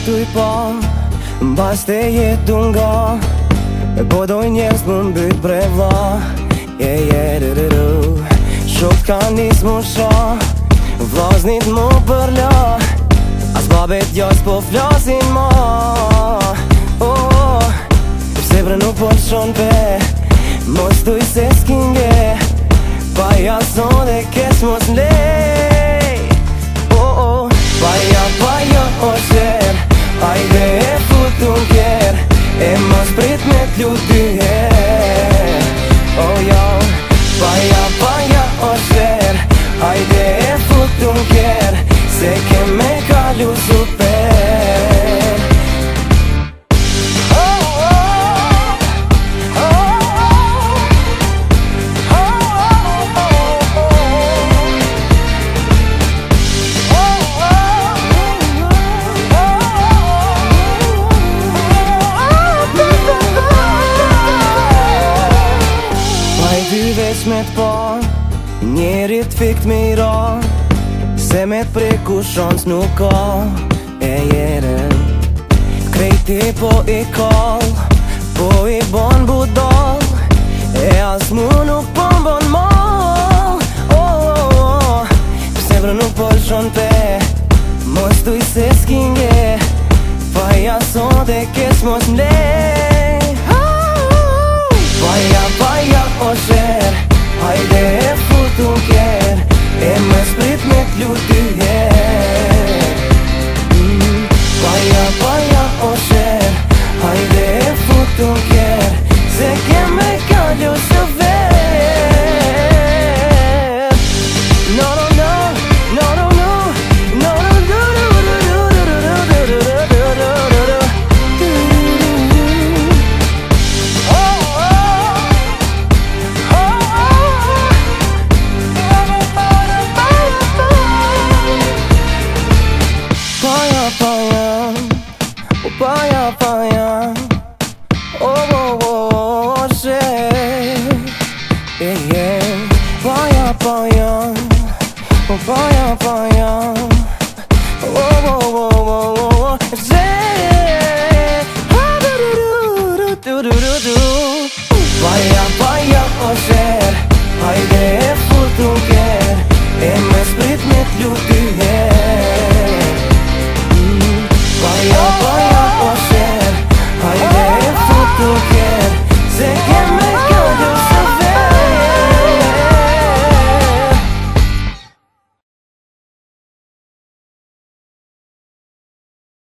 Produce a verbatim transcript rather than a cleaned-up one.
tu i pa mbas te jetu nga e po doj njerës më mbyt bre vla. Yeah, yeah, du, du, du. Shok ka nis mu sha, vlaznit mu përla, as babet jas po flasin ma. Oh, oh, përse bre nuk po shon pe, mos tuj se s'kinge, pa jason dhe kes mos lej. Oh, oh, pa ja, pa ja o sher, ajde e futu kjer, e mos prit me t'lu dy her. Oh, ja, pa ja, pa ja o sher, ajde e futu kjer, se ke me kalu super. Me t'pa, njerit fikt me i ra, se me t'preku shans nuk ka. E jeren krejti po i kall, po i bon budal, e as mu nuk po m'bon mal. Oh, oh, oh, pse bre nuk po l'shon pe, mos tuj se s'kinge, pa jason dhe kes mos m'lej. Pa ja, pa ja o sher, hajde e futu kjer, e më sprit me t'lu dy her. mm. Pa ja, pa ja o sher, hajde e futu kjer, se ke me kalu së ver. No, no, no, no, no, no, no, no, no, no, no, no, no, no, no, no. Paya, paya, oh, oh, oh, oh, shit. Yeah, yeah. Paya, paya, oh, paya, paya.